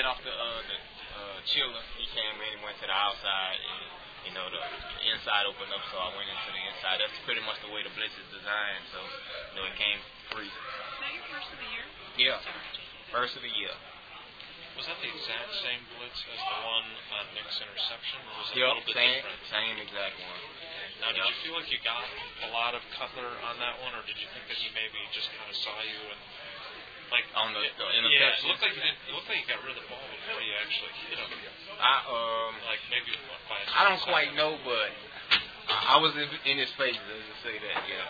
off the chiller. He came in and went to the outside, and the inside opened up, so I went into the inside. That's pretty much the way the blitz is designed. So it came free. Is that your first of the year? Yeah, first of the year. Was that the exact same blitz as the one on Nick's interception, or was it a little bit different? Same exact one. Now, did you feel like you got a lot of Cutler on that one, or did you think that he maybe just kind of saw you and on the interception? Yeah, it looked like you got rid of the ball before you actually hit him. Maybe by a I don't quite know, but I was in his face to say that. Yeah.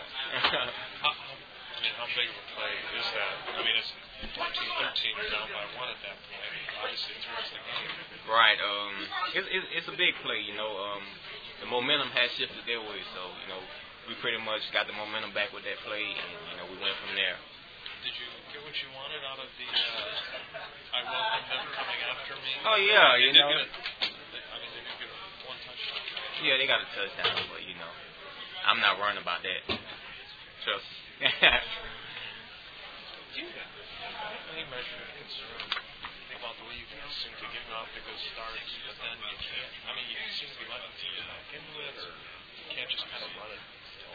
How big of a play is that? It's 14-13, you're down by 1 at that point. Obviously, it throws the game. Right. It's a big play. The momentum has shifted their way, so we pretty much got the momentum back with that play, and we went from there. Did you get what you wanted out of the I welcome them coming after me? Oh, yeah, they did get one touchdown. Yeah, they got a touchdown, but, I'm not worrying about that. Trust me. Do you have any measure of concern about the way you guys seem to get off to good starts, but then you can't? You seem to be letting teams back into it, or you can't just kind of run it?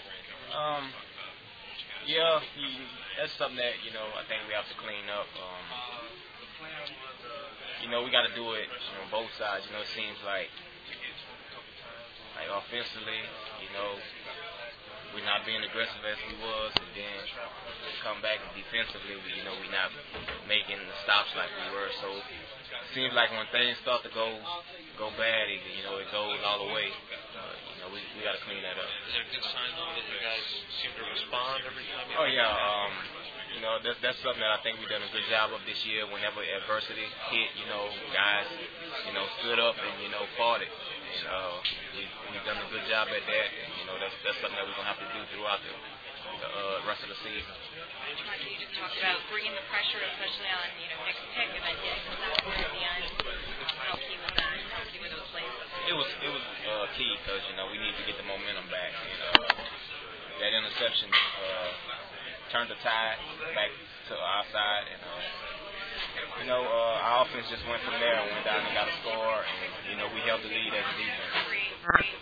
Yeah, that's something that, I think we have to clean up. We got to do it on both sides. It seems like offensively, we're not being aggressive as we was, and then come back and defensively, we're not making the stops like we were. So it seems like when things start to go bad, it goes all the way. We got to clean that up. Is it a good sign though that you guys seem to respond every time? Oh yeah, that's something that I think we've done a good job of this year. Whenever adversity hit, guys, stood up and fought it. And we've done a good job at that. And that's something that we're gonna have to do throughout the rest of the season. You just talked about bringing the pressure, especially on Nick's pick, and then getting the at the end. How key was that? How key were those plays? It was key because we need to get the momentum back. That interception turned the tide back to our side, and our offense just went from there and went down and got a score, and we held the lead as a defense.